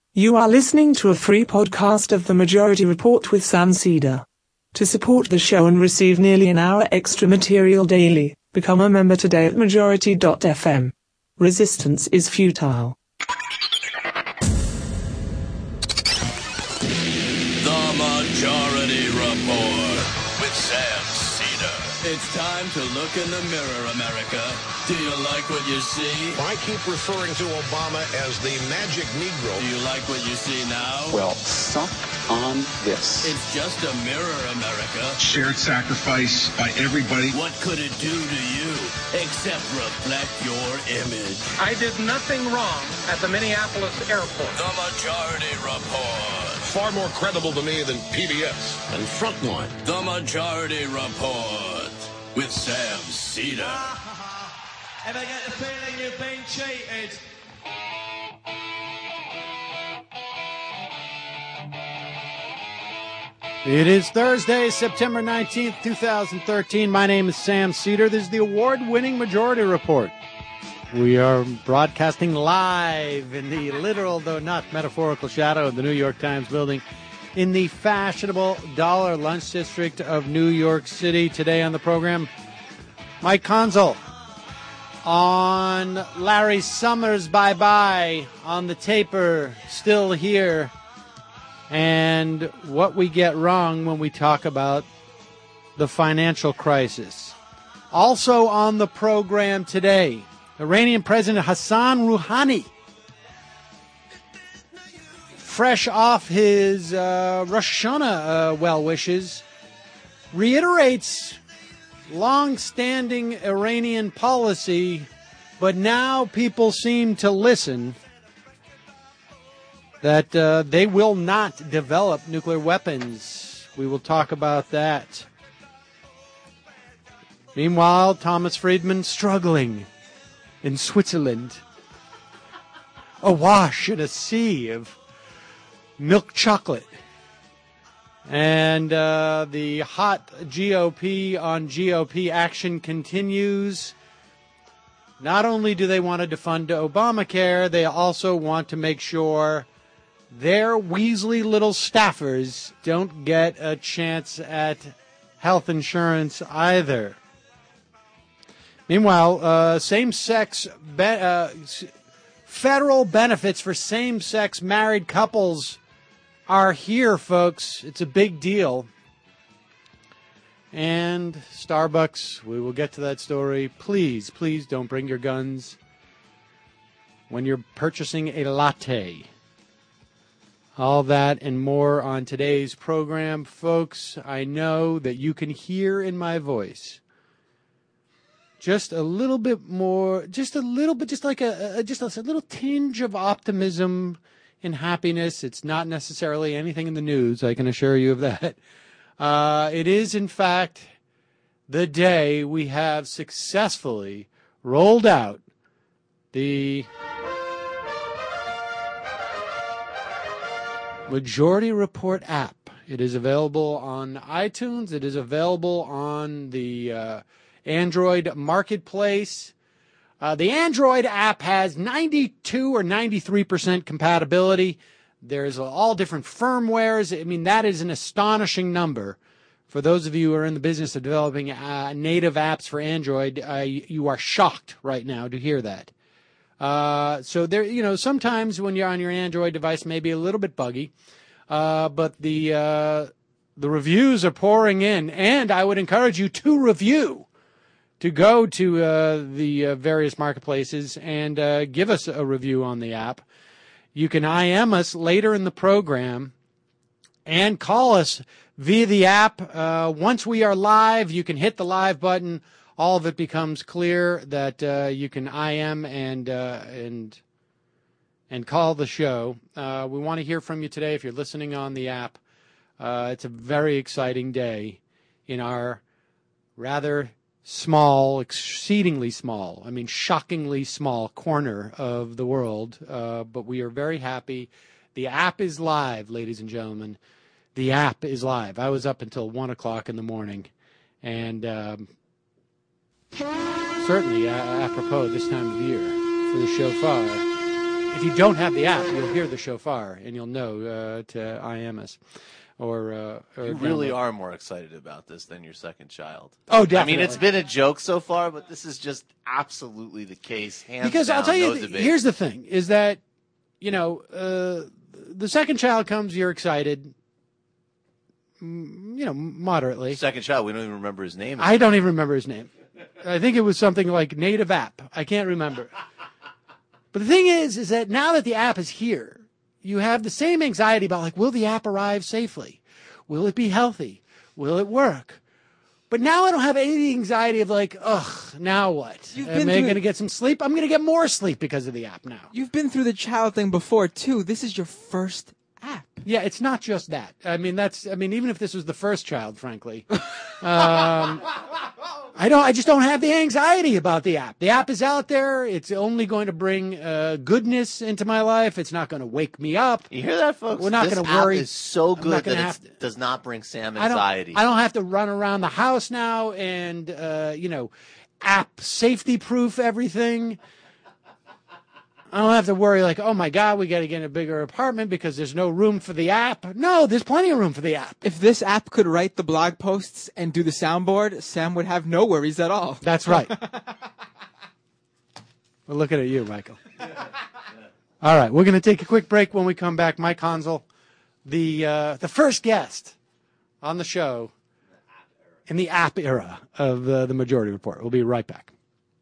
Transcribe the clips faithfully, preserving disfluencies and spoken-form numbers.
You are listening to a free podcast of The Majority Report with Sam Seder. To support the show and receive nearly an hour extra material daily, become a member today at majority dot f m. Resistance is futile. The Majority Report with Sam Seder. It's time to look in the mirror, America. Do you like what you see? I keep referring to Obama as the magic Negro. Do you like what you see now? Well, suck on this. It's just a mirror, America. Shared sacrifice by everybody. What could it do to you except reflect your image? I did nothing wrong at the Minneapolis airport. The Majority Report. Far more credible to me than P B S and Frontline. The Majority Report with Sam Seder. If I get the feeling you've been cheated. It is Thursday, September nineteenth, twenty thirteen. My name is Sam Seder. This is the award-winning Majority Report. We are broadcasting live in the literal, though not metaphorical, shadow of the New York Times building in the fashionable Dollar Lunch District of New York City. Today on the program, Mike Consul on Larry Summers, bye-bye, on the taper, still here, and what we get wrong when we talk about the financial crisis. Also on the program today, Iranian President Hassan Rouhani, fresh off his uh, Rosh Hashanah uh, well wishes, reiterates long-standing Iranian policy, but now people seem to listen that uh, they will not develop nuclear weapons. We will talk about that. Meanwhile, Thomas Friedman struggling in Switzerland, awash in a sea of milk chocolate. And uh, the hot G O P on G O P action continues. Not only do they want to defund Obamacare, they also want to make sure their Weasley little staffers don't get a chance at health insurance either. Meanwhile, uh, same-sex be- uh, federal benefits for same-sex married couples are here, folks. It's a big deal. And Starbucks, we will get to that story. Please, please don't bring your guns when you're purchasing a latte. All that and more on today's program, folks. I know that you can hear in my voice just a little bit more, just a little bit, just like a, a just a little tinge of optimism and happiness. It's not necessarily anything in the news, I can assure you of that. Uh, it is, in fact, the day we have successfully rolled out the Majority Report app. It is available on iTunes. It is available on the uh, Android Marketplace. Uh, the Android app has ninety-two or ninety-three percent compatibility. There's all different firmwares. I mean, that is an astonishing number. For those of you who are in the business of developing uh, native apps for Android, uh, you are shocked right now to hear that. Uh, so there, you know, sometimes when you're on your Android device, maybe a little bit buggy, uh, but the uh, the reviews are pouring in, and I would encourage you to review. To go to uh, the uh, various marketplaces and uh, give us a review on the app. You can I M us later in the program and call us via the app. Uh, once we are live, you can hit the live button. All of it becomes clear that uh, you can I M and uh, and and call the show. Uh, we want to hear from you today if you're listening on the app. Uh, it's a very exciting day in our rather small, exceedingly small, I mean shockingly small corner of the world, uh, but we are very happy. The app is live, ladies and gentlemen. The app is live. I was up until one o'clock in the morning, and um, certainly uh, apropos this time of year for the shofar, if you don't have the app, you'll hear the shofar and you'll know uh, to I M us. Or, uh, or you really download. are more excited about this than your second child. Oh, definitely. I mean, it's been a joke so far, but this is just absolutely the case. Hands because down, I'll tell you, no th- debate. here's the thing: is that you know uh, the second child comes, you're excited, mm, you know, moderately. Second child, we don't even remember his name. I don't even remember his name. I think it was something like Native App. I can't remember. But the thing is, is that now that the app is here, you have the same anxiety about, like, will the app arrive safely? Will it be healthy? Will it work? But now I don't have any anxiety of, like, ugh, now what? You've Am been I through- going to get some sleep? I'm going to get more sleep because of the app now. You've been through the child thing before, too. This is your first app. Yeah, it's not just that. I mean, that's, I mean, even if this was the first child, frankly, um, I don't, I just don't have the anxiety about the app. The app is out there. It's only going to bring uh, goodness into my life. It's not going to wake me up. You hear that, folks? We're not this going to app worry. is so I'm good not that gonna it have to- does not bring Sam I don't, anxiety. I don't have to run around the house now and, uh, you know, app safety proof everything. I don't have to worry like, oh my God, we got to get a bigger apartment because there's no room for the app. No, there's plenty of room for the app. If this app could write the blog posts and do the soundboard, Sam would have no worries at all. That's right. We're looking at you, Michael. All right, we're going to take a quick break. When we come back, Mike Hansel, the uh, the first guest on the show in the app era of uh, the Majority Report. We'll be right back.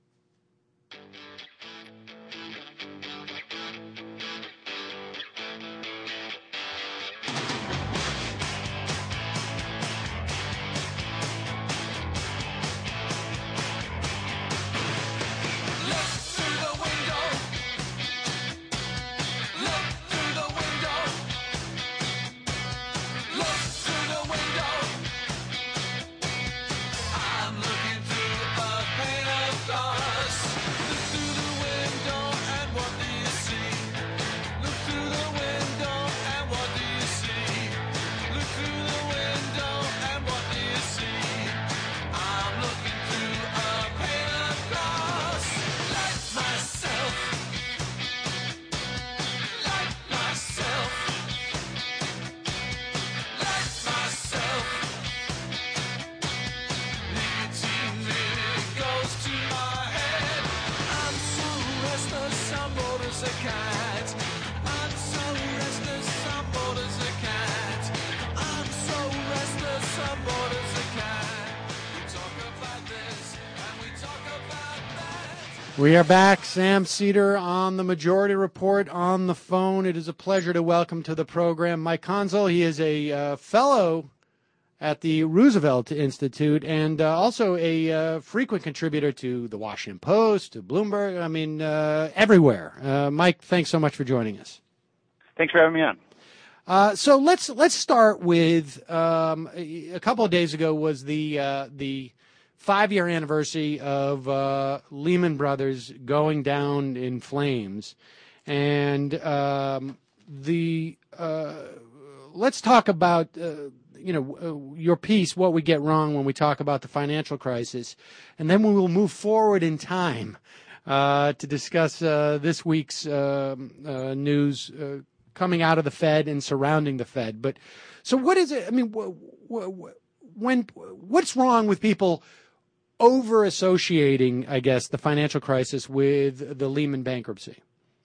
We are back. Sam Cedar on the Majority Report on the phone. It is a pleasure to welcome to the program Mike Hansel. He is a uh, fellow at the Roosevelt Institute and uh, also a uh, frequent contributor to the Washington Post, to Bloomberg, I mean, uh, everywhere. Uh, Mike, thanks so much for joining us. Thanks for having me on. Uh, so let's let's start with um, a, a couple of days ago was the uh, the five-year anniversary of uh, Lehman Brothers going down in flames, and um, the uh, let's talk about uh, you know uh, your piece, what we get wrong when we talk about the financial crisis, and then we will move forward in time uh, to discuss uh, this week's uh, uh, news uh, coming out of the Fed and surrounding the Fed. But so, what is it? I mean, wh- wh- when what's wrong with people over associating, I guess, the financial crisis with the Lehman bankruptcy?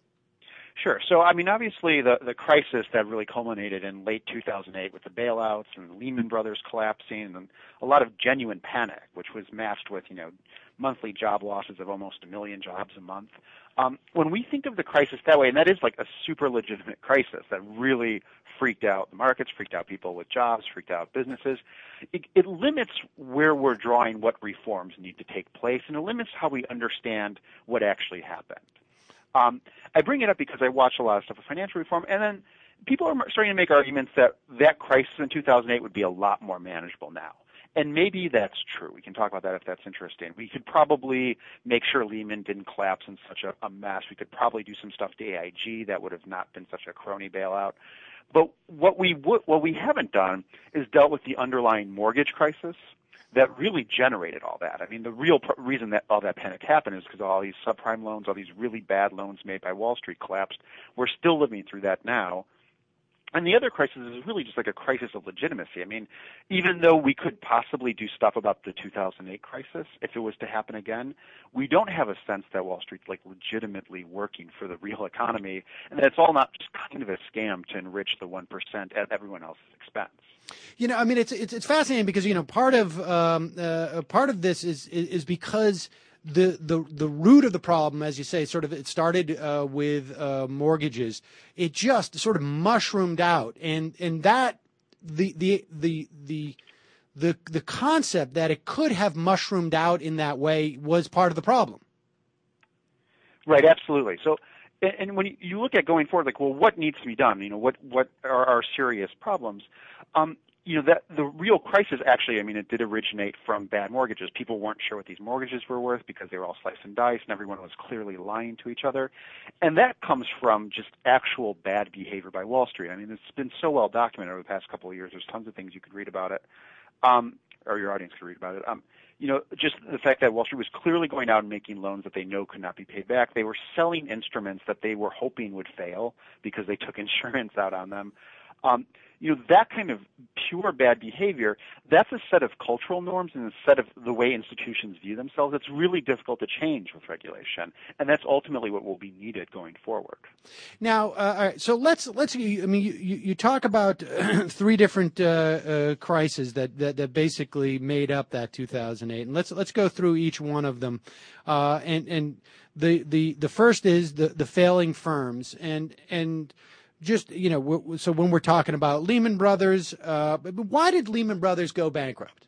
Sure. So, I mean, obviously, the, the crisis that really culminated in late two thousand eight with the bailouts and Lehman Brothers collapsing and a lot of genuine panic, which was matched with, you know, monthly job losses of almost a million jobs a month. Um, when we think of the crisis that way, and that is like a super legitimate crisis that really freaked out the markets, freaked out people with jobs, freaked out businesses, it, it limits where we're drawing what reforms need to take place, and it limits how we understand what actually happened. Um, I bring it up because I watch a lot of stuff with financial reform, and then people are starting to make arguments that that crisis in two thousand eight would be a lot more manageable now. And maybe that's true. We can talk about that if that's interesting. We could probably make sure Lehman didn't collapse in such a, a mess. We could probably do some stuff to A I G that would have not been such a crony bailout. But what we would, what we haven't done is dealt with the underlying mortgage crisis, that really generated all that. I mean, the real pr- reason that all that panic happened is because all these subprime loans, all these really bad loans made by Wall Street collapsed. We're still living through that now. And the other crisis is really just like a crisis of legitimacy. I mean, even though we could possibly do stuff about the two thousand eight crisis, if it was to happen again, we don't have a sense that Wall Street's like legitimately working for the real economy, and that it's all not just kind of a scam to enrich the one percent at everyone else's expense. You know, I mean, it's it's it's fascinating because, you know, part of um, uh, part of this is is, is because the the the root of the problem, as you say, sort of it started uh, with uh, mortgages. It just sort of mushroomed out, and and that the the the the the the concept that it could have mushroomed out in that way was part of the problem. Right, absolutely. So, and, and when you look at going forward, like, well, what needs to be done? You know, what what are our serious problems? Um, you know, that the real crisis actually, I mean, it did originate from bad mortgages. People weren't sure what these mortgages were worth because they were all slice and dice, and everyone was clearly lying to each other. And that comes from just actual bad behavior by Wall Street. I mean, it's been so well documented over the past couple of years. There's tons of things you could read about it, um, or your audience could read about it. Um, you know, just the fact that Wall Street was clearly going out and making loans that they know could not be paid back. They were selling instruments that they were hoping would fail because they took insurance out on them. Um, you know, that kind of pure bad behavior, that's a set of cultural norms and a set of the way institutions view themselves. It's really difficult to change with regulation, and that's ultimately what will be needed going forward. Now, uh, all right, so let's let's. I mean, you, you talk about three different uh, uh, crises that, that that basically made up that two thousand eight, and let's let's go through each one of them. Uh, and and the the the first is the the failing firms, and and. Just, you know, so when we're talking about Lehman Brothers, uh, why did Lehman Brothers go bankrupt?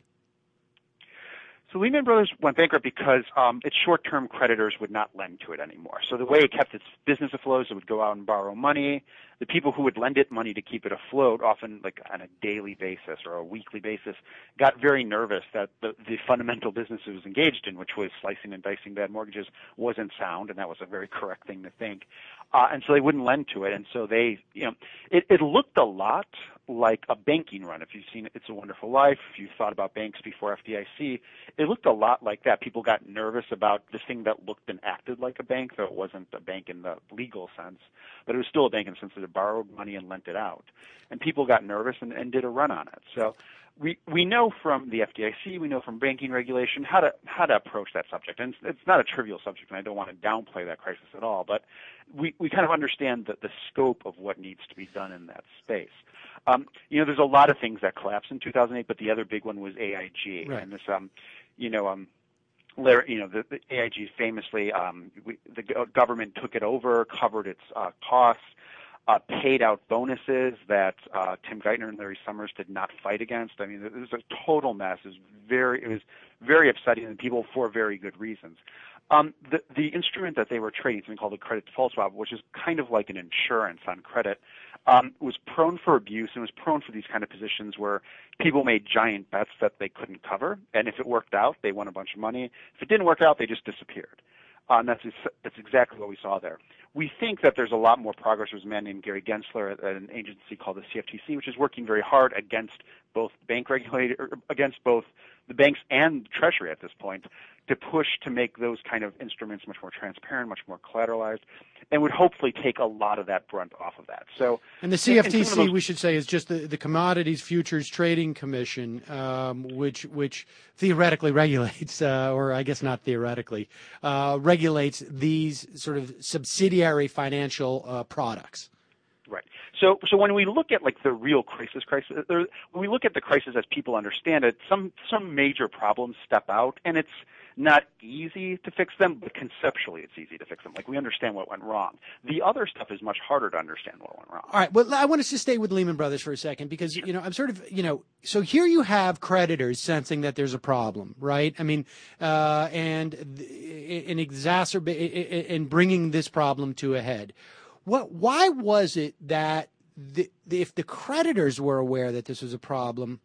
So Lehman Brothers went bankrupt because um, its short-term creditors would not lend to it anymore. So the way it kept its business afloat, it would go out and borrow money. The people who would lend it money to keep it afloat, often like on a daily basis or a weekly basis, got very nervous that the, the fundamental business it was engaged in, which was slicing and dicing bad mortgages, wasn't sound, and that was a very correct thing to think. Uh, and so they wouldn't lend to it. And so they, you know, it, it looked a lot like a banking run. If you've seen It's a Wonderful Life, if you thought about banks before F D I C, it looked a lot like that. People got nervous about this thing that looked and acted like a bank, though it wasn't a bank in the legal sense, but it was still a bank in the sense that it borrowed money and lent it out. And people got nervous and, and did a run on it. So we we know from the F D I C, we know from banking regulation how to how to approach that subject. And it's, it's not a trivial subject, and I don't want to downplay that crisis at all, but we, we kind of understand the, the scope of what needs to be done in that space. Um, you know, there's a lot of things that collapsed in two thousand eight, but the other big one was A I G. Right. And this, um, you know, um, Larry, you know, the, the A I G famously, um, we, the government took it over, covered its uh, costs, uh, paid out bonuses that uh, Tim Geithner and Larry Summers did not fight against. I mean, it was a total mess. It was very, it was very upsetting, and people for very good reasons. Um, the, the instrument that they were trading, something called a credit default swap, which is kind of like an insurance on credit, um, was prone for abuse and was prone for these kind of positions where people made giant bets that they couldn't cover, and if it worked out, they won a bunch of money. If it didn't work out, they just disappeared. Uh, and that's that's exactly what we saw there. We think that there's a lot more progress. There's a man named Gary Gensler at, at an agency called the C F T C, which is working very hard against both bank regulator, against both the banks and Treasury at this point, to push to make those kind of instruments much more transparent, much more collateralized, and would hopefully take a lot of that brunt off of that. So, and the C F T C, those, we should say, is just the, the Commodities Futures Trading Commission, um, which which theoretically regulates, uh, or I guess not theoretically, uh, regulates these sort of subsidiary financial uh, products. Right. So, so when we look at like the real crisis, crisis, or when we look at the crisis as people understand it, some some major problems step out, and it's not easy to fix them, but conceptually it's easy to fix them. Like we understand what went wrong. The other stuff is much harder to understand what went wrong. All right. Well, I want us to stay with Lehman Brothers for a second because, you know, I'm sort of, you know, so here you have creditors sensing that there's a problem, right? I mean, uh, and in exacerbate in bringing this problem to a head. What? Why was it that the, the, if the creditors were aware that this was a problem,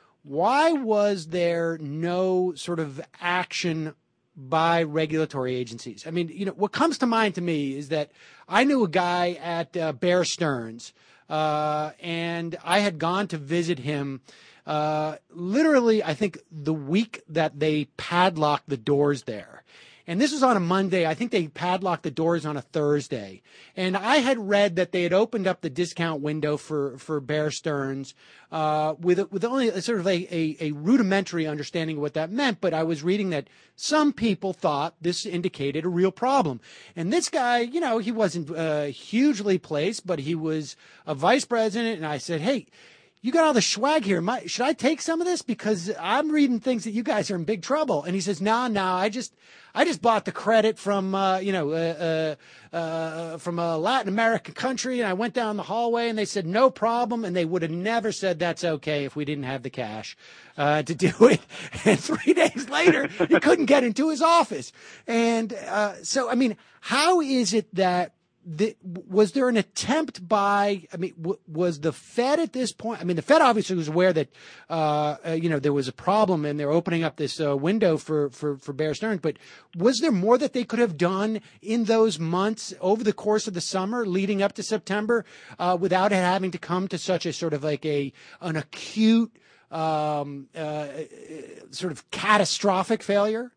why was there no sort of action by regulatory agencies? I mean, you know, what comes to mind to me is that I knew a guy at uh, Bear Stearns, uh, and I had gone to visit him uh, literally, I think the week that they padlocked the doors there. And this was on a Monday. I think they padlocked the doors on a Thursday. And I had read that they had opened up the discount window for, for Bear Stearns uh, with with only a, sort of a, a, a rudimentary understanding of what that meant. But I was reading that some people thought this indicated a real problem. And this guy, you know, he wasn't uh, hugely placed, but he was a vice president. And I said, hey, you got all the swag here. Am I, should I take some of this? Because I'm reading things that you guys are in big trouble. And he says, no, no, I just, I just bought the credit from, uh, you know, uh, uh, uh, from a Latin American country. And I went down the hallway and they said, no problem. And they would have never said that's okay if we didn't have the cash, uh, to do it. And three days later, he couldn't get into his office. And, uh, so, I mean, how is it that, The, was there an attempt by, I mean, w- was the Fed at this point? I mean, the Fed obviously was aware that, uh, uh, you know, there was a problem and they're opening up this uh, window for, for, for Bear Stearns. But was there more that they could have done in those months over the course of the summer leading up to September uh, without it having to come to such a sort of like a, an acute, um, uh, sort of catastrophic failure?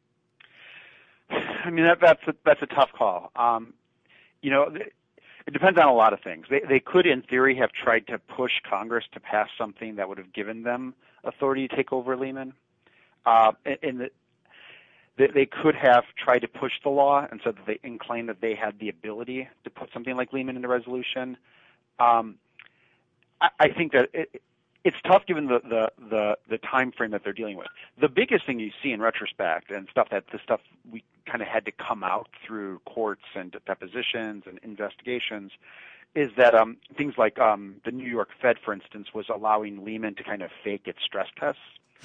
I mean, that, that's, a, that's a tough call. Um, You know, it depends on a lot of things. They they could, in theory, have tried to push Congress to pass something that would have given them authority to take over Lehman. Uh, and the, they, they could have tried to push the law and said that they and claim that they had the ability to put something like Lehman into resolution. Um, I, I think that it, it's tough given the, the, the, the time frame that they're dealing with. The biggest thing you see in retrospect and stuff that the stuff we kind of had to come out through courts and depositions and investigations is that um, things like um, the New York Fed, for instance, was allowing Lehman to kind of fake its stress tests.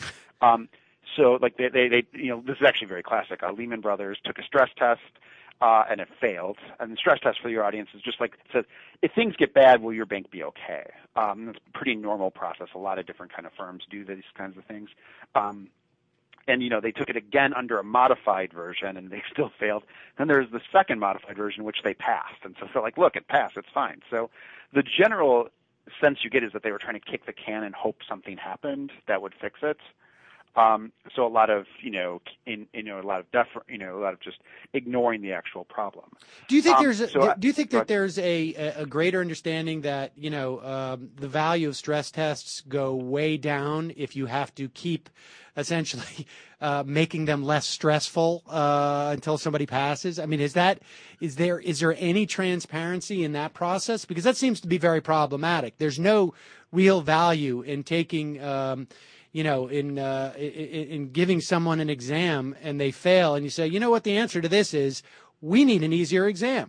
Um, so like they, they, they, you know, this is actually very classic. Uh, Lehman Brothers took a stress test. Uh, and it failed. And the stress test for your audience is just like, it says, if things get bad, will your bank be okay? Um, it's a pretty normal process. A lot of different kind of firms do these kinds of things. Um, and, you know, they took it again under a modified version, and they still failed. Then there's the second modified version, which they passed. And so they're like, look, it passed. It's fine. So the general sense you get is that they were trying to kick the can and hope something happened that would fix it. Um, so a lot of, you know, in, you know, a lot of defer, you know, a lot of just ignoring the actual problem. Do you think um, there's, a, so do you think I, that there's a, a greater understanding that, you know, um, the value of stress tests go way down if you have to keep essentially, uh, making them less stressful, uh, until somebody passes? I mean, is that, is there, is there any transparency in that process? Because that seems to be very problematic. There's no real value in taking, um, you know, in, uh, in, in giving someone an exam and they fail and you say, you know what the answer to this is? We need an easier exam.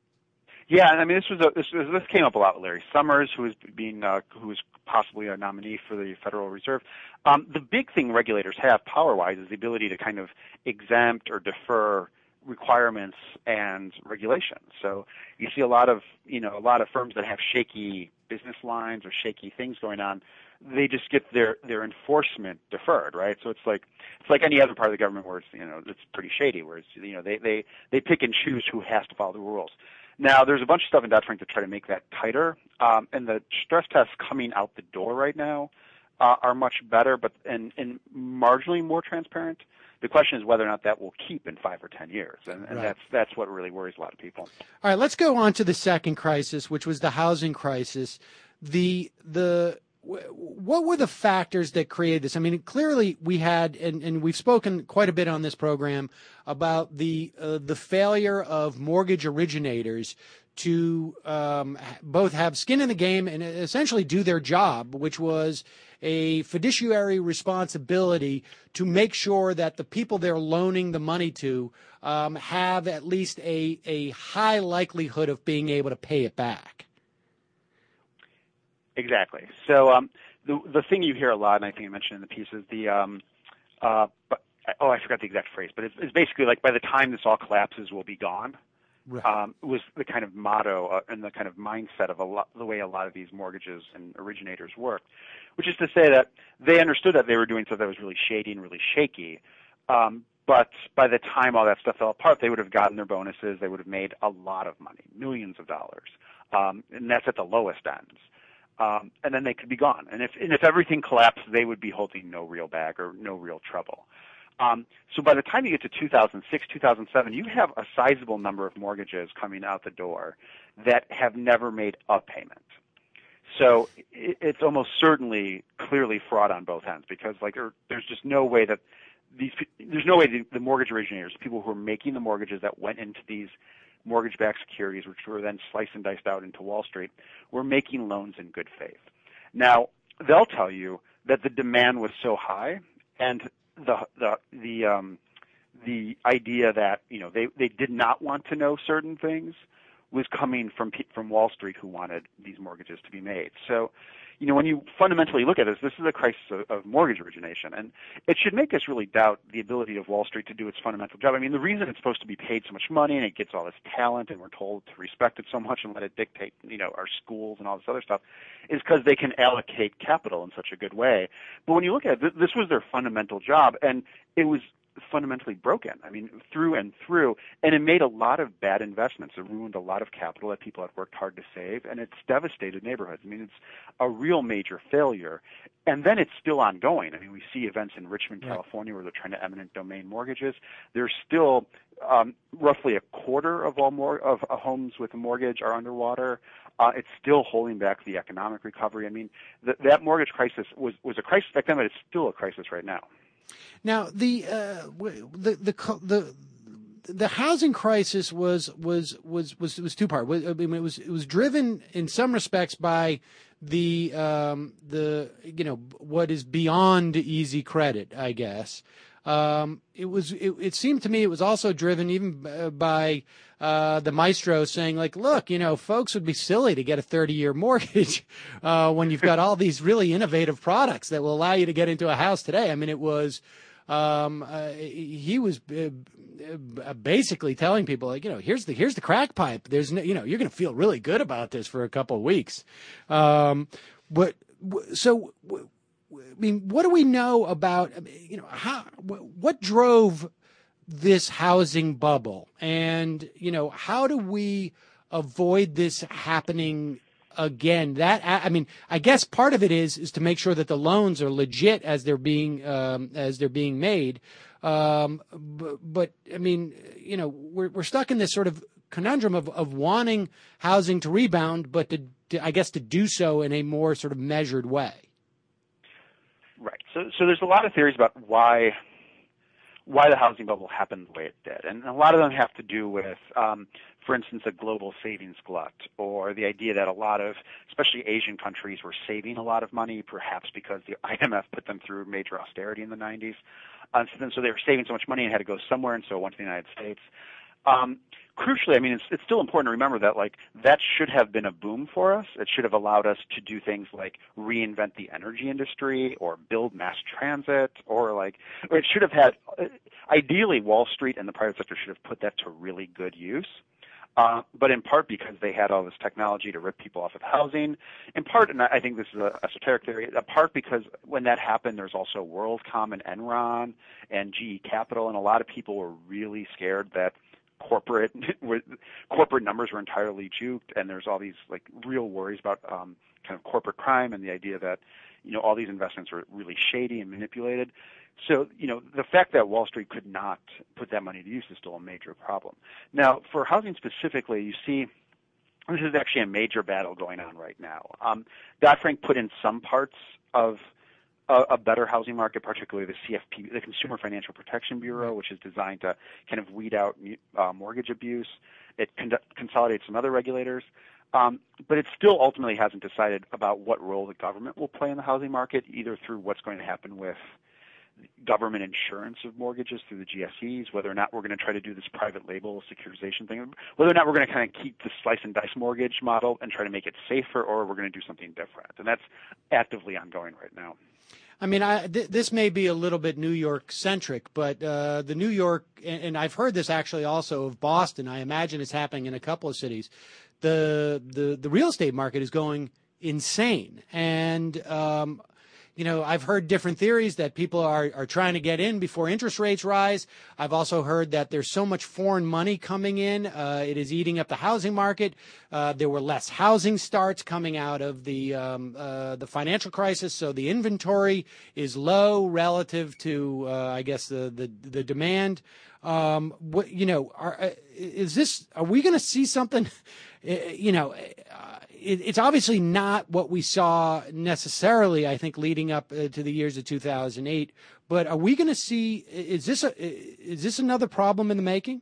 Yeah, I mean, this was a, this was, this came up a lot with Larry Summers, who was being uh, who was possibly a nominee for the Federal Reserve. Um, the big thing regulators have power-wise is the ability to kind of exempt or defer requirements and regulations. So you see a lot of, you know, a lot of firms that have shaky business lines or shaky things going on. They just get their, their enforcement deferred, right? So it's like it's like any other part of the government where it's, you know, it's pretty shady, where it's, you know, they, they, they pick and choose who has to follow the rules. Now, there's a bunch of stuff in Dodd-Frank to try to make that tighter, um, and the stress tests coming out the door right now uh, are much better, but and, and marginally more transparent. The question is whether or not that will keep in five or ten years, and, and Right. that's that's what really worries a lot of people. All right, let's go on to the second crisis, which was the housing crisis. The the what were the factors that created this? I mean, clearly we had, and, and we've spoken quite a bit on this program about the uh, the failure of mortgage originators to um, both have skin in the game and essentially do their job, which was a fiduciary responsibility to make sure that the people they're loaning the money to um, have at least a, a high likelihood of being able to pay it back. Exactly. So um, the the thing you hear a lot, and I think I mentioned in the piece, is the um, uh, but, oh, I forgot the exact phrase, but it's, it's basically like by the time this all collapses, we'll be gone. Right. Um, was the kind of motto uh, and the kind of mindset of a lot, the way a lot of these mortgages and originators work, which is to say that they understood that they were doing stuff that was really shady and really shaky. Um, but by the time all that stuff fell apart, they would have gotten their bonuses. They would have made a lot of money, millions of dollars, um, and that's at the lowest ends. Um, and then they could be gone. And if and if everything collapsed, they would be holding no real bag or no real trouble. Um, so by the time you get to two thousand six, two thousand seven, you have a sizable number of mortgages coming out the door that have never made a payment. So it, it's almost certainly clearly fraud on both ends, because like there, there's just no way that these there's no way the, the mortgage originators, people who are making the mortgages that went into these mortgage-backed securities, which were then sliced and diced out into Wall Street, were making loans in good faith. Now, they'll tell you that the demand was so high, and the the the um, the idea that you know they they did not want to know certain things was coming from from Wall Street, who wanted these mortgages to be made. So, you know, when you fundamentally look at this, this is a crisis of, of mortgage origination, and it should make us really doubt the ability of Wall Street to do its fundamental job. I mean, the reason it's supposed to be paid so much money and it gets all this talent, and we're told to respect it so much and let it dictate, you know, our schools and all this other stuff, is because they can allocate capital in such a good way. But when you look at it, this was their fundamental job, and it was fundamentally broken. I mean, through and through, and it made a lot of bad investments. It ruined a lot of capital that people had worked hard to save, and it's devastated neighborhoods. I mean, it's a real major failure, and then it's still ongoing. I mean, we see events in Richmond, California, where they're trying to eminent domain mortgages. There's still um, roughly a quarter of all mor- of uh, homes with a mortgage are underwater. Uh, it's still holding back the economic recovery. I mean, th- that mortgage crisis was, was a crisis back then, but it's still a crisis right now. Now, the uh, the the the the housing crisis was was was was was two part. I mean, it was it was driven in some respects by the um, the you know what is beyond easy credit, I guess. Um, it was it, it seemed to me it was also driven even by uh, the maestro saying, like, look, you know, folks would be silly to get a thirty-year mortgage uh, when you've got all these really innovative products that will allow you to get into a house today. I mean, it was um, uh, he was uh, basically telling people, like, you know, here's the here's the crack pipe. There's no, you know, you're going to feel really good about this for a couple of weeks. Um, but so. I mean, what do we know about, you know, how, what drove this housing bubble? And, you know, how do we avoid this happening again? That, I mean, I guess part of it is, is to make sure that the loans are legit as they're being, um, as they're being made. Um, but, but, I mean, you know, we're, we're stuck in this sort of conundrum of, of wanting housing to rebound, but to, to, I guess, to do so in a more sort of measured way. Right. So, so there's a lot of theories about why why the housing bubble happened the way it did, and a lot of them have to do with, um, for instance, a global savings glut, or the idea that a lot of, especially Asian countries, were saving a lot of money, perhaps because the I M F put them through major austerity in the nineties. Uh, so, then, so they were saving so much money and had to go somewhere, and so it went to the United States. Um, crucially, I mean, it's, it's still important to remember that, like, that should have been a boom for us. It should have allowed us to do things like reinvent the energy industry or build mass transit, or like, or it should have had, ideally, Wall Street and the private sector should have put that to really good use. Uh, but in part because they had all this technology to rip people off of housing, in part, and I think this is an esoteric theory, in part because when that happened, there's also WorldCom and Enron and G E Capital, and a lot of people were really scared that corporate corporate numbers were entirely juked, and there's all these like real worries about um, kind of corporate crime and the idea that, you know, all these investments were really shady and manipulated. So, you know, the fact that Wall Street could not put that money to use is still a major problem. Now, for housing specifically, you see this is actually a major battle going on right now. Um, Dodd-Frank put in some parts of A, a better housing market, particularly the C F P, the Consumer Financial Protection Bureau, which is designed to kind of weed out uh, mortgage abuse. It con- consolidates some other regulators, um, but it still ultimately hasn't decided about what role the government will play in the housing market, either through what's going to happen with government insurance of mortgages through the G S Es, whether or not we're going to try to do this private label securitization thing, whether or not we're going to kind of keep the slice and dice mortgage model and try to make it safer, or we're going to do something different. And that's actively ongoing right now. I mean, I, th- this may be a little bit New York centric, but uh, the New York, and, and I've heard this actually also of Boston. I imagine it's happening in a couple of cities. The the the real estate market is going insane, and um, you know, I've heard different theories that people are, are trying to get in before interest rates rise. I've also heard that there's so much foreign money coming in. Uh, it is eating up the housing market. Uh, there were less housing starts coming out of the um, uh, the financial crisis, so the inventory is low relative to, uh, I guess, the the, the demand. Um, what, you know, are, is this? Are we going to see something? You know, uh, it, it's obviously not what we saw necessarily, I think, leading up uh, to the years of two thousand eight. But are we going to see? Is this a? Is this another problem in the making?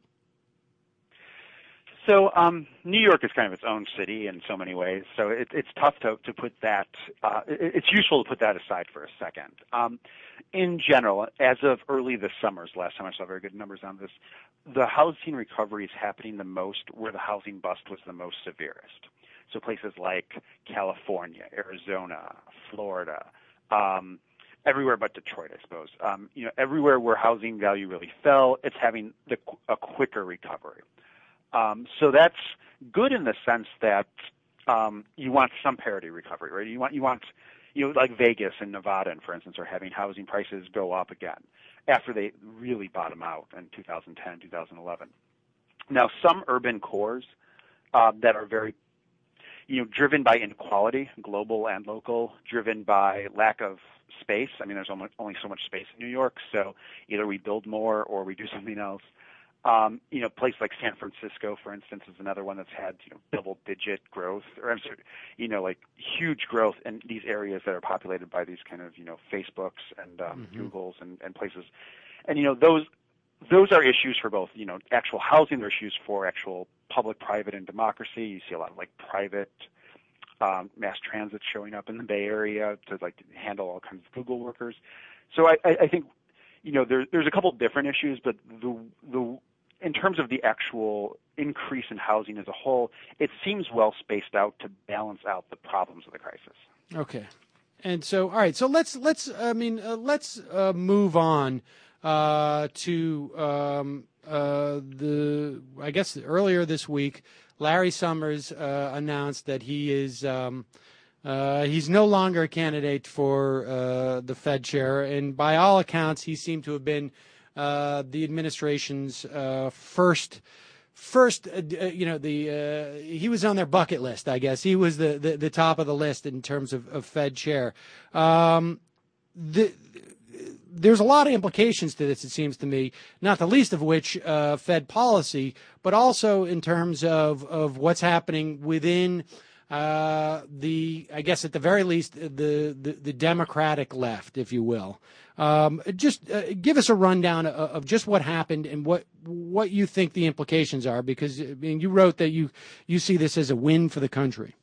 So um, New York is kind of its own city in so many ways. So it, it's tough to, to put that. Uh, it, it's useful to put that aside for a second. Um, in general, as of early this summer, last time I saw very good numbers on this, the housing recovery is happening the most where the housing bust was the most severest. So places like California, Arizona, Florida, um, everywhere but Detroit, I suppose. Um, you know, everywhere where housing value really fell, it's having the, a quicker recovery. Um, so that's good in the sense that um, you want some parity recovery, right? You want you want you know like Vegas and Nevada, for instance, are having housing prices go up again after they really bottom out in two thousand ten, two thousand eleven. Now, some urban cores uh, that are very you know driven by inequality, global and local, driven by lack of space. I mean, there's only, only so much space in New York, so either we build more or we do something else. Um, you know, places like San Francisco, for instance, is another one that's had, you know, double-digit growth, or I'm sorry, you know, like huge growth in these areas that are populated by these kind of, you know, Facebooks and um, mm-hmm. Googles and, and places. And, you know, those those are issues for both, you know, actual housing, they're issues for actual public, private, and democracy. You see a lot of, like, private um, mass transit showing up in the Bay Area to, like, to handle all kinds of Google workers. So I, I, I think, you know, there, there's a couple of different issues, but the the in terms of the actual increase in housing as a whole, it seems well spaced out to balance out the problems of the crisis. Okay, and so all right, so let's let's I mean uh, let's uh, move on uh, to um, uh, the I guess earlier this week, Larry Summers uh, announced that he is. Um, Uh, he's no longer a candidate for uh, the Fed chair, and by all accounts, he seemed to have been uh, the administration's uh, first, first, uh, you know, the uh, he was on their bucket list, I guess. He was the, the, the top of the list in terms of, of Fed chair. Um, the, there's a lot of implications to this, it seems to me, not the least of which uh, Fed policy, but also in terms of, of what's happening within Uh, the, I guess at the very least, the, the, the Democratic left, if you will. Um, just uh, give us a rundown of, of just what happened and what what you think the implications are, because I mean, you wrote that you, you see this as a win for the country.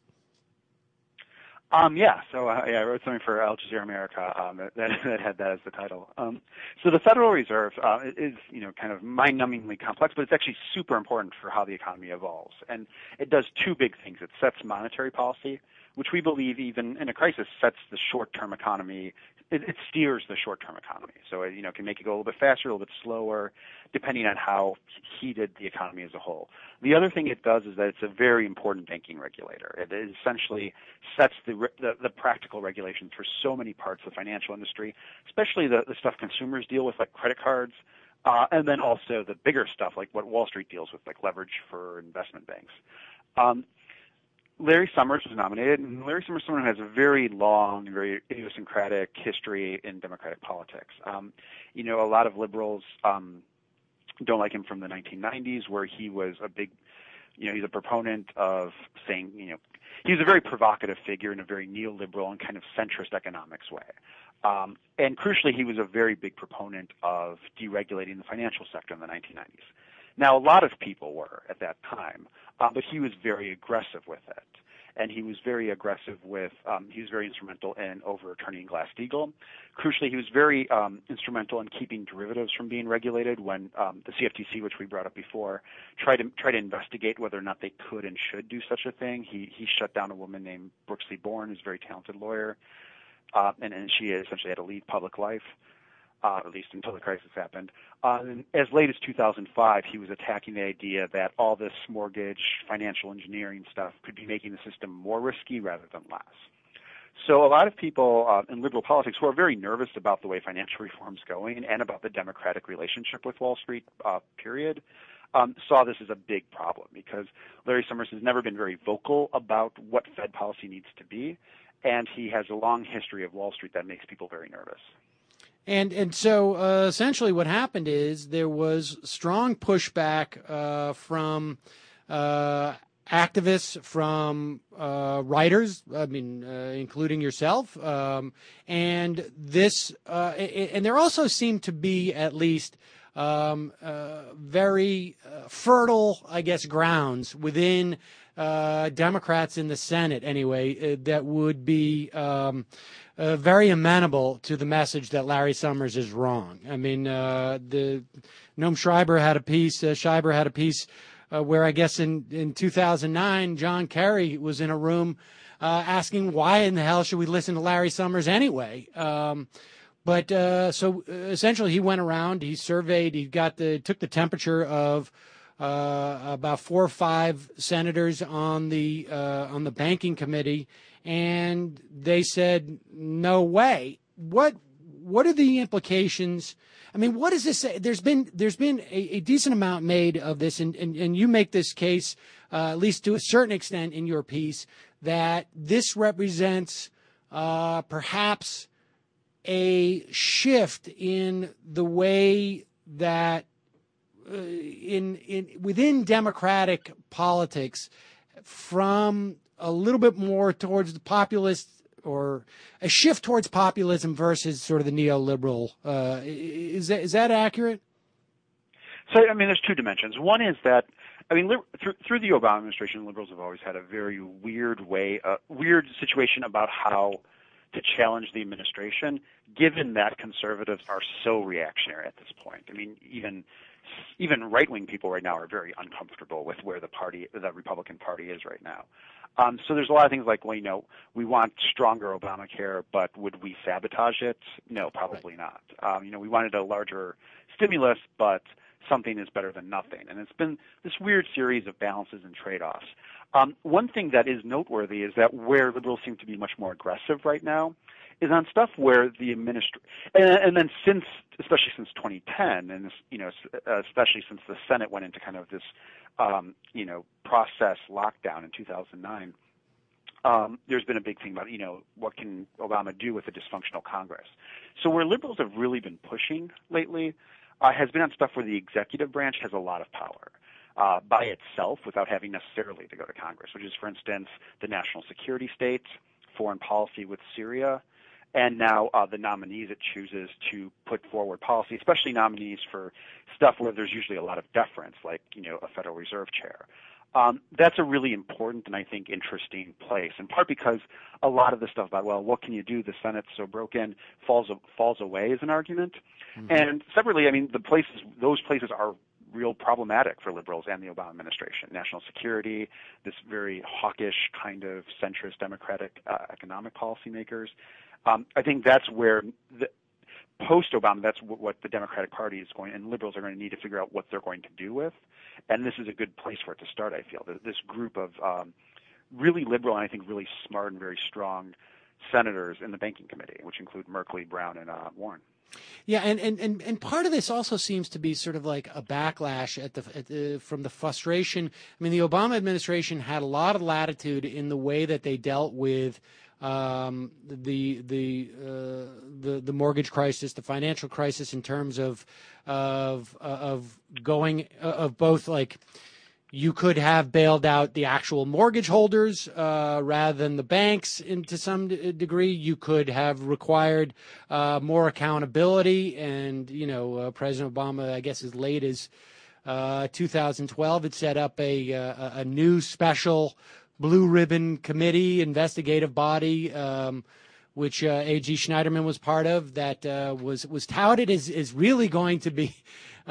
Um, yeah, so uh, yeah, I wrote something for Al Jazeera America um, that, that had that as the title. Um, so the Federal Reserve uh, is, you know, kind of mind-numbingly complex, but it's actually super important for how the economy evolves. And it does two big things. It sets monetary policy, which we believe even in a crisis sets the short-term economy. It, it steers the short-term economy. So it, you know, can make it go a little bit faster, a little bit slower, depending on how heated the economy as a whole. The other thing it does is that it's a very important banking regulator. It essentially sets the, the, the practical regulations for so many parts of the financial industry, especially the, the stuff consumers deal with, like credit cards, uh, and then also the bigger stuff, like what Wall Street deals with, like leverage for investment banks. Um, Larry Summers was nominated, and Larry Summers is someone who has a very long, very idiosyncratic history in Democratic politics. Um, you know, a lot of liberals um, don't like him from the nineteen nineties, where he was a big, you know, he's a proponent of saying, you know, he was a very provocative figure in a very neoliberal and kind of centrist economics way. Um, and crucially, he was a very big proponent of deregulating the financial sector in the nineteen nineties. Now, a lot of people were at that time, uh, but he was very aggressive with it. And he was very aggressive with, um, he was very instrumental in overturning Glass-Steagall. Crucially, he was very um, instrumental in keeping derivatives from being regulated when um, the C F T C, which we brought up before, tried to try to investigate whether or not they could and should do such a thing. He he shut down a woman named Brooksley Born, who's a very talented lawyer, uh, and, and she essentially had to lead public life. Uh, at least until the crisis happened. Uh, and as late as two thousand five, he was attacking the idea that all this mortgage, financial engineering stuff could be making the system more risky rather than less. So a lot of people uh, in liberal politics who are very nervous about the way financial reform is going and about the democratic relationship with Wall Street, uh, period, um, saw this as a big problem because Larry Summers has never been very vocal about what Fed policy needs to be, and he has a long history of Wall Street that makes people very nervous. And and so uh, essentially what happened is there was strong pushback uh, from uh, activists, from uh, writers, I mean, uh, including yourself. Um, and this, uh, and there also seemed to be at least um, uh, very uh, fertile, I guess, grounds within uh, Democrats in the Senate, anyway, uh, that would be um, uh, very amenable to the message that Larry Summers is wrong. I mean, uh, the Noam Schreiber had a piece, uh, Schreiber had a piece uh, where I guess in, in two thousand nine, John Kerry was in a room uh, asking why in the hell should we listen to Larry Summers anyway? Um, but uh, so essentially he went around, he surveyed, he got the, took the temperature of Uh, about four or five senators on the uh, on the banking committee, and they said no way. What what are the implications? I mean, what does this say? There's been there's been a, a decent amount made of this, and, and, and you make this case, uh, at least to a certain extent in your piece, that this represents uh, perhaps a shift in the way that Uh, in in within Democratic politics, from a little bit more towards the populist, or a shift towards populism versus sort of the neoliberal. Uh, is that is that accurate? So I mean, there's two dimensions. One is that I mean, li- through, through the Obama administration, liberals have always had a very weird way, a weird situation about how to challenge the administration, given that conservatives are so reactionary at this point. I mean, even even right-wing people right now are very uncomfortable with where the party, the Republican Party is right now. Um, so there's a lot of things like, well, you know, we want stronger Obamacare, but would we sabotage it? No, probably not. Um, you know, we wanted a larger stimulus, but something is better than nothing. And it's been this weird series of balances and trade-offs. Um, one thing that is noteworthy is that where liberals seem to be much more aggressive right now is on stuff where the administration, and, and then since, especially since twenty ten, and this, you know, especially since the Senate went into kind of this, um, you know, process lockdown in two thousand nine, um, there's been a big thing about, you know, what can Obama do with a dysfunctional Congress? So where liberals have really been pushing lately uh, has been on stuff where the executive branch has a lot of power. Uh, by itself, without having necessarily to go to Congress, which is, for instance, the national security state, foreign policy with Syria, and now uh, the nominees it chooses to put forward policy, especially nominees for stuff where there's usually a lot of deference, like, you know, a Federal Reserve chair. Um, that's a really important and I think interesting place, in part because a lot of the stuff about, well, what can you do? The Senate's so broken, falls falls away as an argument. Mm-hmm. And separately, I mean, the places, those places are real problematic for liberals and the Obama administration. National security, this very hawkish kind of centrist democratic uh, economic policymakers. Um, I think that's where the, post-Obama, that's w- what the Democratic Party is going, and liberals are going to need to figure out what they're going to do with. And this is a good place for it to start, I feel. This group of um, really liberal and I think really smart and very strong senators in the banking committee, which include Merkley, Brown, and uh, Warren. Yeah, and, and, and, and part of this also seems to be sort of like a backlash at the, at the from the frustration. I mean, the Obama administration had a lot of latitude in the way that they dealt with um, the the uh, the the mortgage crisis, the financial crisis, in terms of of of going of both like. You could have bailed out the actual mortgage holders uh, rather than the banks in, to some d- degree. You could have required uh, more accountability. And, you know, uh, President Obama, I guess as late as uh, two thousand twelve, had set up a, a, a new special blue ribbon committee, investigative body, um, which uh, A G Schneiderman was part of, that uh, was, was touted as, as really going to be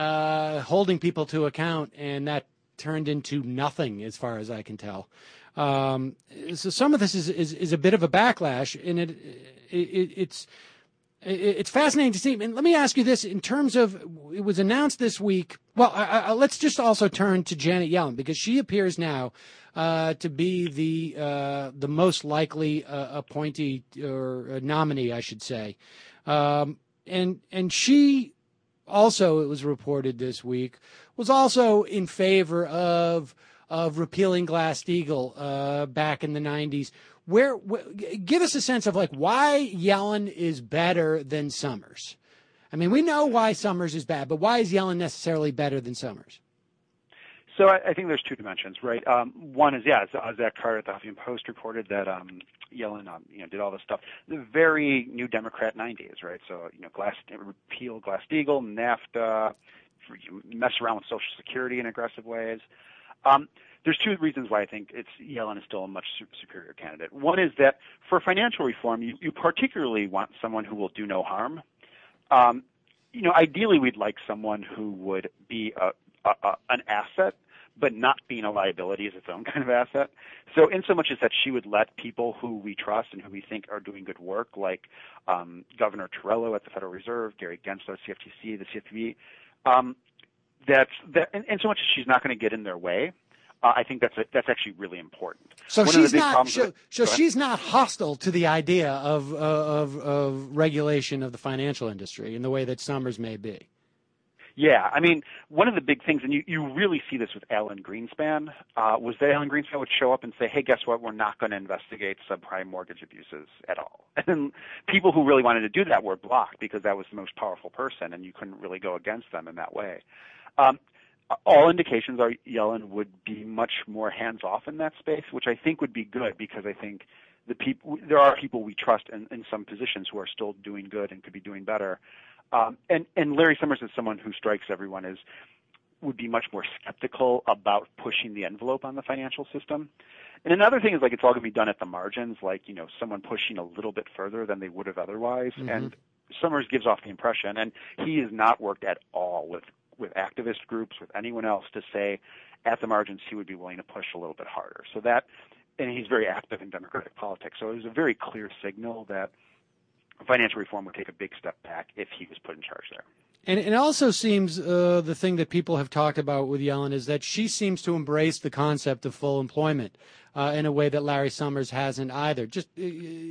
uh, holding people to account. And that turned into nothing, as far as I can tell. Um, so some of this is, is, is a bit of a backlash, and it, it it's it's fascinating to see. And let me ask you this: in terms of, it was announced this week. Well, I, I, let's just also turn to Janet Yellen, because she appears now uh, to be the uh, the most likely uh, appointee or nominee, I should say, um, and and she also, it was reported this week, was also in favor of of repealing Glass-Steagall uh, back in the nineties. Where, where, give us a sense of like why Yellen is better than Summers. I mean, we know why Summers is bad, but why is Yellen necessarily better than Summers? So I, I think there's two dimensions, right? Um, one is, yeah, Zach Carter at the Huffington Post reported that um, Yellen, um, you know, did all this stuff. The very new Democrat nineties, right? So, you know, Glass, repeal Glass-Steagall, NAFTA, mess around with Social Security in aggressive ways. Um, There's two reasons why I think it's Yellen is still a much superior candidate. One is that for financial reform, you, you particularly want someone who will do no harm. Um, you know, ideally, we'd like someone who would be a, a, a, an asset, but not being a liability as its own kind of asset. So in so much as that she would let people who we trust and who we think are doing good work, like um, Governor Torello at the Federal Reserve, Gary Gensler at C F T C, the C F P B, um, that's, that, in, in so much as she's not going to get in their way, Uh, I think that's a, that's actually really important. So One she's not. So, so she's not hostile to the idea of, uh, of of regulation of the financial industry in the way that Summers may be. Yeah, I mean, one of the big things, and you, you really see this with Alan Greenspan, uh, was that Alan Greenspan would show up and say, "Hey, guess what? We're not going to investigate subprime mortgage abuses at all." And then people who really wanted to do that were blocked because that was the most powerful person, and you couldn't really go against them in that way. Um, All indications are Yellen would be much more hands-off in that space, which I think would be good because I think the people there are people we trust in, in some positions who are still doing good and could be doing better. Um, and, and Larry Summers is someone who strikes everyone as would be much more skeptical about pushing the envelope on the financial system. And another thing is like it's all going to be done at the margins, like, you know, someone pushing a little bit further than they would have otherwise. Mm-hmm. And Summers gives off the impression, and he has not worked at all with with activist groups, with anyone else, to say at the margins he would be willing to push a little bit harder. So that, and he's very active in Democratic politics. So it was a very clear signal that financial reform would take a big step back if he was put in charge there. And it also seems uh, the thing that people have talked about with Yellen is that she seems to embrace the concept of full employment uh, in a way that Larry Summers hasn't either. Just uh,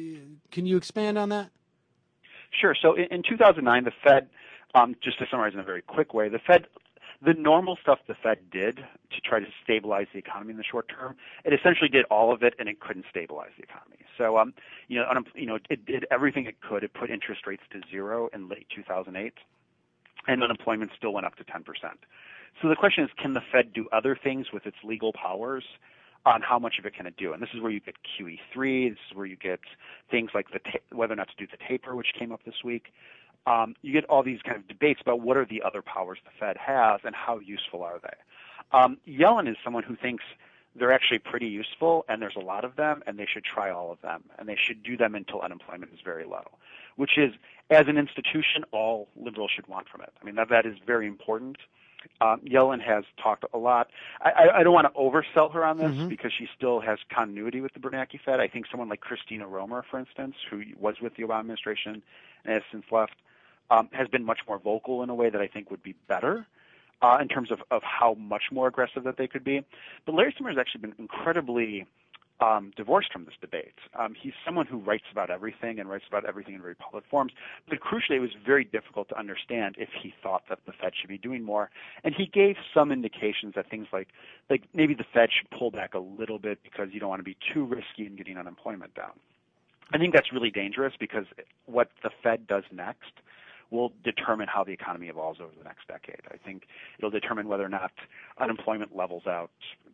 can you expand on that? Sure. So in, in two thousand nine, the Fed, Um, just to summarize in a very quick way, the Fed, the normal stuff the Fed did to try to stabilize the economy in the short term, it essentially did all of it, and it couldn't stabilize the economy. So, um, you know, un, you know, it did everything it could. It put interest rates to zero in late two thousand eight, and unemployment still went up to ten percent. So the question is, can the Fed do other things with its legal powers? On how much of it can it do? And this is where you get Q E three. This is where you get things like the ta- whether or not to do the taper, which came up this week. Um, you get all these kind of debates about what are the other powers the Fed has and how useful are they. Um, Yellen is someone who thinks they're actually pretty useful, and there's a lot of them, and they should try all of them, and they should do them until unemployment is very low, which is, as an institution, all liberals should want from it. I mean, that that is very important. Um, Yellen has talked a lot. I, I, I don't want to oversell her on this mm-hmm. because she still has continuity with the Bernanke Fed. I think someone like Christina Romer, for instance, who was with the Obama administration and has since left, Um, has been much more vocal in a way that I think would be better uh, in terms of, of how much more aggressive that they could be. But Larry Summers has actually been incredibly um, divorced from this debate. Um, he's someone who writes about everything and writes about everything in very public forms. But crucially, it was very difficult to understand if he thought that the Fed should be doing more. And he gave some indications that things like, like maybe the Fed should pull back a little bit because you don't want to be too risky in getting unemployment down. I think that's really dangerous because what the Fed does next will determine how the economy evolves over the next decade. I think it'll determine whether or not unemployment levels out,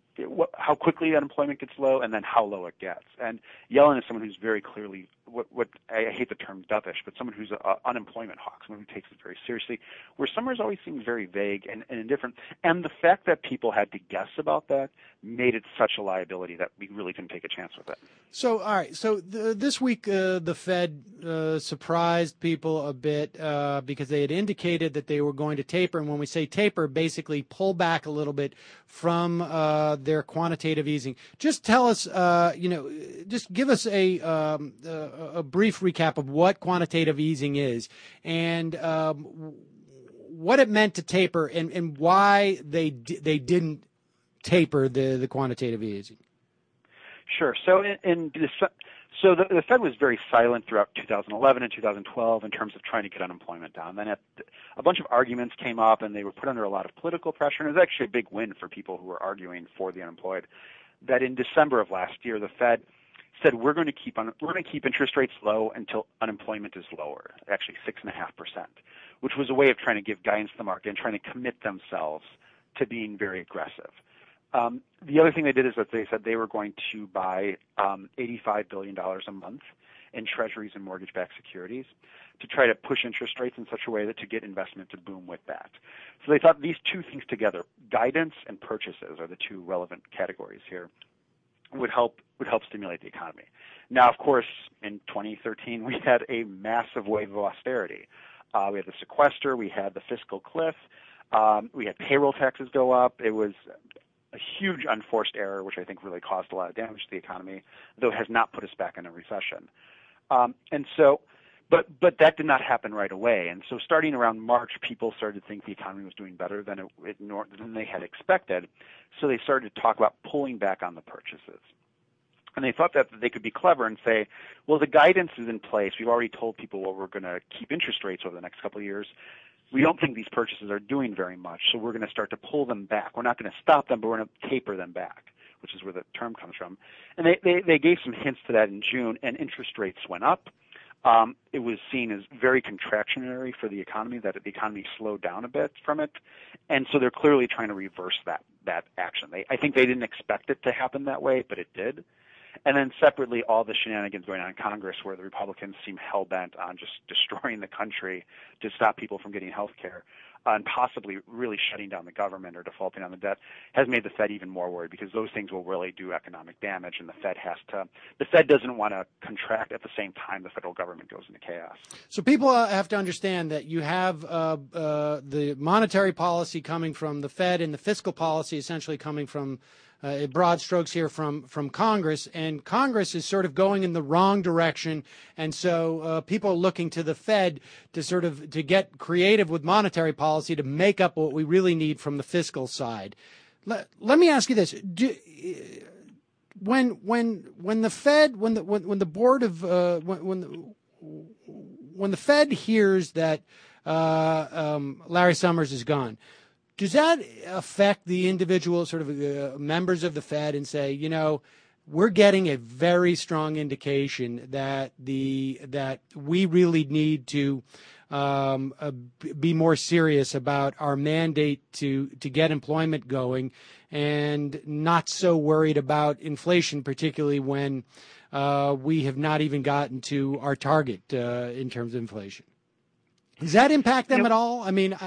how quickly unemployment gets low, and then how low it gets. And Yellen is someone who's very clearly, what, what I hate the term dovish, but someone who's an unemployment hawk, someone who takes it very seriously, where Summers always seemed very vague and, and indifferent. And the fact that people had to guess about that made it such a liability that we really couldn't take a chance with it. So, all right. So the, this week, uh, the Fed uh, surprised people a bit uh, because they had indicated that they were going to taper. And when we say taper, basically pull back a little bit from uh, their quantitative easing. Just tell us, uh, you know, just give us a, um, a a brief recap of what quantitative easing is and um, what it meant to taper and, and why they di- they didn't taper the, the quantitative easing. Sure. So in, in so the, the Fed was very silent throughout two thousand eleven and two thousand twelve in terms of trying to get unemployment down. Then at, a bunch of arguments came up, and they were put under a lot of political pressure. And it was actually a big win for people who were arguing for the unemployed. That in December of last year, the Fed said we're going to keep on, we're going to keep interest rates low until unemployment is lower, actually six and a half percent, which was a way of trying to give guidance to the market and trying to commit themselves to being very aggressive. Um, the other thing they did is that they said they were going to buy um, eighty-five billion dollars a month in treasuries and mortgage-backed securities to try to push interest rates in such a way that to get investment to boom with that. So they thought these two things together, guidance and purchases are the two relevant categories here, would help would help stimulate the economy. Now, of course, in twenty thirteen, we had a massive wave of austerity. Uh, we had the sequester, we had the fiscal cliff, um, we had payroll taxes go up. It was a huge unforced error, which I think really caused a lot of damage to the economy, though it has not put us back in a recession. Um, and so, but but that did not happen right away. And so, starting around March, people started to think the economy was doing better than it, it nor, than they had expected. So they started to talk about pulling back on the purchases. And they thought that they could be clever and say, well, the guidance is in place. We've already told people, well, we're going to keep interest rates over the next couple of years. We don't think these purchases are doing very much, so we're going to start to pull them back. We're not going to stop them, but we're going to taper them back, which is where the term comes from. And they, they, they gave some hints to that in June, and interest rates went up. Um, it was seen as very contractionary for the economy, that the economy slowed down a bit from it. And so they're clearly trying to reverse that, that action. They, I think they didn't expect it to happen that way, but it did. And then separately, all the shenanigans going on in Congress where the Republicans seem hell-bent on just destroying the country to stop people from getting health care uh, and possibly really shutting down the government or defaulting on the debt has made the Fed even more worried, because those things will really do economic damage, and the Fed has to – the Fed doesn't want to contract at the same time the federal government goes into chaos. So people uh, have to understand that you have uh, uh, the monetary policy coming from the Fed and the fiscal policy essentially coming from – Uh, broad strokes here from, from Congress, and Congress is sort of going in the wrong direction, and so uh, people are looking to the Fed to sort of to get creative with monetary policy to make up what we really need from the fiscal side. Let, let me ask you this: Do, when when when the Fed when the when, when the board of uh, when when the, when the Fed hears that uh, um, Larry Summers is gone, does that affect the individual sort of uh, members of the Fed and say, you know, we're getting a very strong indication that the that we really need to um, uh, be more serious about our mandate to to get employment going, and not so worried about inflation, particularly when uh, we have not even gotten to our target uh, in terms of inflation? Does that impact them you know, at all? I mean. I,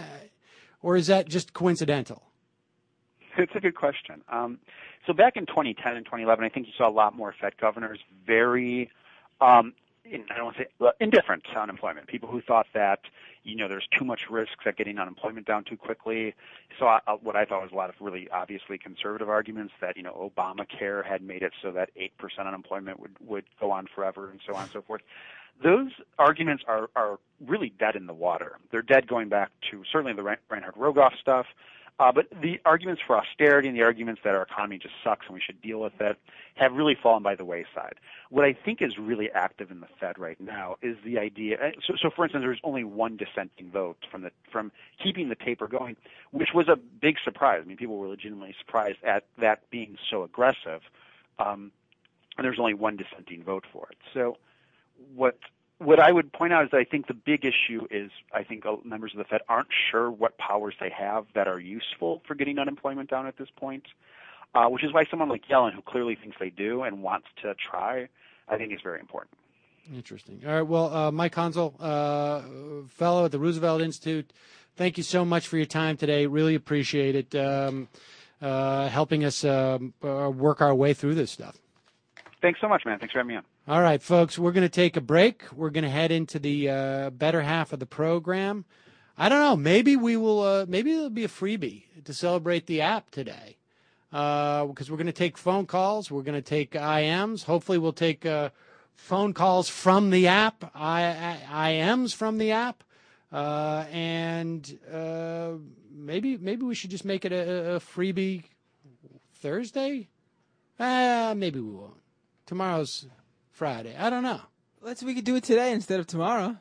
Or is that just coincidental? It's a good question. Um, so back in twenty ten and twenty eleven, I think you saw a lot more Fed governors very, um, in, I don't want to say well, indifferent to unemployment. People who thought that, you know, there's too much risk at getting unemployment down too quickly. So I, what I thought was a lot of really obviously conservative arguments that, you know, Obamacare had made it so that eight percent unemployment would, would go on forever and so on and so forth. Those arguments are, are really dead in the water. They're dead going back to certainly the Reinhard Rogoff stuff, uh, but the arguments for austerity and the arguments that our economy just sucks and we should deal with it have really fallen by the wayside. What I think is really active in the Fed right now is the idea. So, so for instance, there's only one dissenting vote from the from keeping the taper going, which was a big surprise. I mean, people were legitimately surprised at that being so aggressive, um, and there's only one dissenting vote for it. So. What what I would point out is that I think the big issue is I think members of the Fed aren't sure what powers they have that are useful for getting unemployment down at this point, uh, which is why someone like Yellen, who clearly thinks they do and wants to try, I think is very important. Interesting. All right. Well, uh, Mike Hansel, uh, fellow at the Roosevelt Institute, thank you so much for your time today. Really appreciate it, um, uh, helping us um, uh, work our way through this stuff. Thanks so much, man. Thanks for having me on. All right, folks, we're going to take a break. We're going to head into the uh, better half of the program. I don't know. Maybe we will. Uh, maybe it'll be a freebie to celebrate the app today. because we're going to take phone calls. We're going to take I Ms. Hopefully we'll take uh, phone calls from the app, I, I, IMs from the app. Uh, and uh, maybe maybe we should just make it a, a freebie Thursday? Uh, maybe we won't. Tomorrow's Friday. I don't know. Let's we could do it today instead of tomorrow.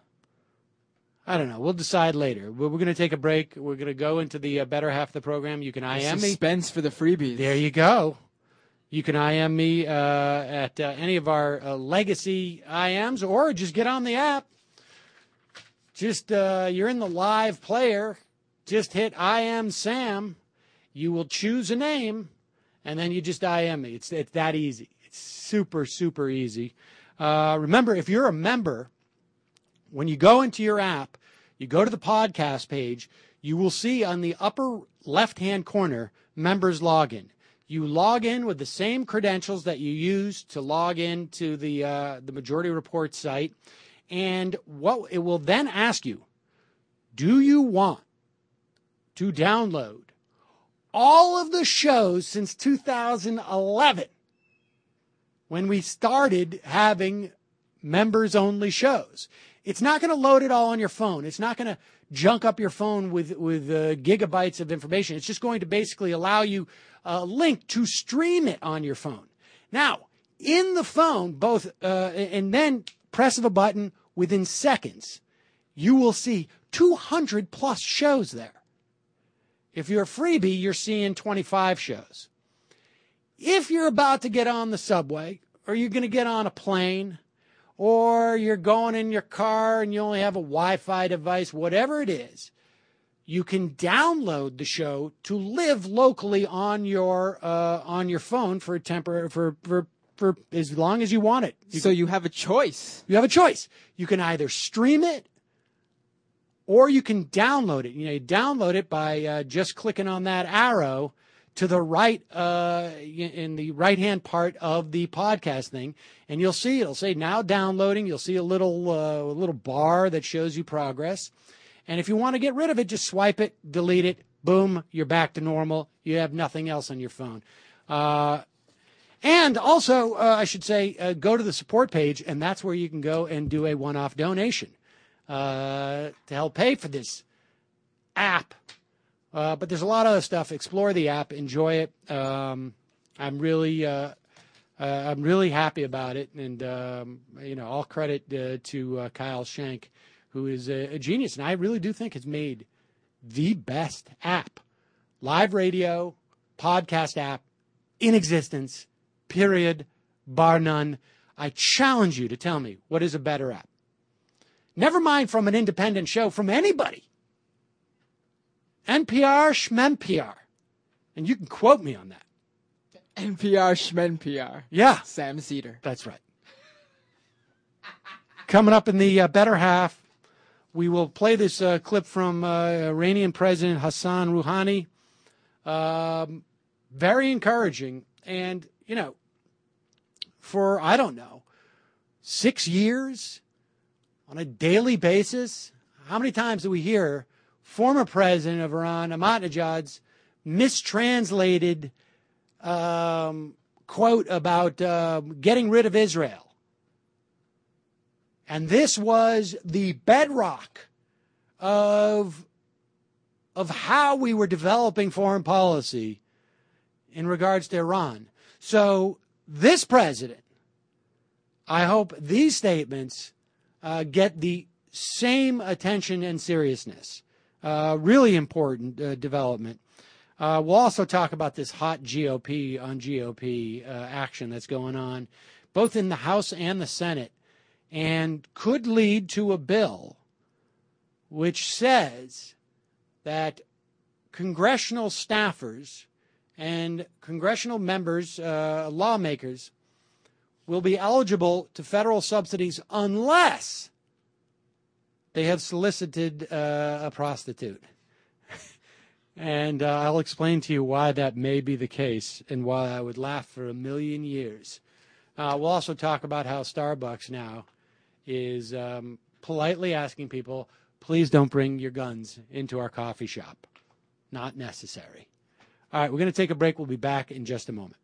I don't know. We'll decide later. We're, we're going to take a break. We're going to go into the uh, better half of the program. You can I M me. Suspense for the freebies. There you go. You can I M me uh, at uh, any of our uh, legacy I Ms, or just get on the app. Just, uh, you're in the live player. Just hit I M Sam. You will choose a name, and then you just I M me. It's, it's that easy. It's super, super easy. Uh, remember, if you're a member, when you go into your app, you go to the podcast page, you will see on the upper left-hand corner, members login. You log in with the same credentials that you use to log in to the, uh, the Majority Report site. And what it will then ask you, do you want to download all of the shows since two thousand eleven, when we started having members-only shows? It's not going to load it all on your phone. It's not going to junk up your phone with, with uh, gigabytes of information. It's just going to basically allow you a link to stream it on your phone. Now, in the phone, both, uh, and then press of a button, within seconds, you will see two hundred plus shows there. If you're a freebie, you're seeing twenty-five shows. If you're about to get on the subway, or you're going to get on a plane, or you're going in your car and you only have a Wi-Fi device, whatever it is, you can download the show to live locally on your uh, on your phone for a temporary for for for as long as you want it. You so can, you have a choice. You have a choice. You can either stream it, or you can download it. You know, you download it by uh, just clicking on that arrow to the right, uh, in the right-hand part of the podcast thing, and you'll see it'll say now downloading. You'll see a little uh, a little bar that shows you progress. And if you want to get rid of it, just swipe it, delete it, boom, you're back to normal. You have nothing else on your phone. Uh, and also, uh, I should say, uh, go to the support page, and that's where you can go and do a one-off donation uh, to help pay for this app. Uh, but there's a lot of other stuff. Explore the app, enjoy it. Um, I'm really, uh, uh, I'm really happy about it, and um, you know, all credit uh, to uh, Kyle Schenk, who is a, a genius, and I really do think has made the best app, live radio, podcast app in existence, period, bar none. I challenge you to tell me what is a better app. Never mind from an independent show, from anybody. N P R, Schmen P R. And you can quote me on that. N P R, Schmen P R. Yeah. Sam Seder. That's right. Coming up in the uh, better half, we will play this uh, clip from uh, Iranian President Hassan Rouhani. Um, very encouraging. And, you know, for, I don't know, six years on a daily basis, how many times do we hear former president of Iran, Ahmadinejad's mistranslated um, quote about uh, getting rid of Israel? And this was the bedrock of, of how we were developing foreign policy in regards to Iran. So this president, I hope these statements uh, get the same attention and seriousness. Uh, really important uh, development. Uh, we'll also talk about this hot G O P on G O P uh, action that's going on, both in the House and the Senate, and could lead to a bill which says that congressional staffers and congressional members, uh, lawmakers, will be eligible to federal subsidies unless they have solicited uh, a prostitute. And uh, I'll explain to you why that may be the case and why I would laugh for a million years. Uh, we'll also talk about how Starbucks now is um, politely asking people, please don't bring your guns into our coffee shop. Not necessary. All right, we're going to take a break. We'll be back in just a moment.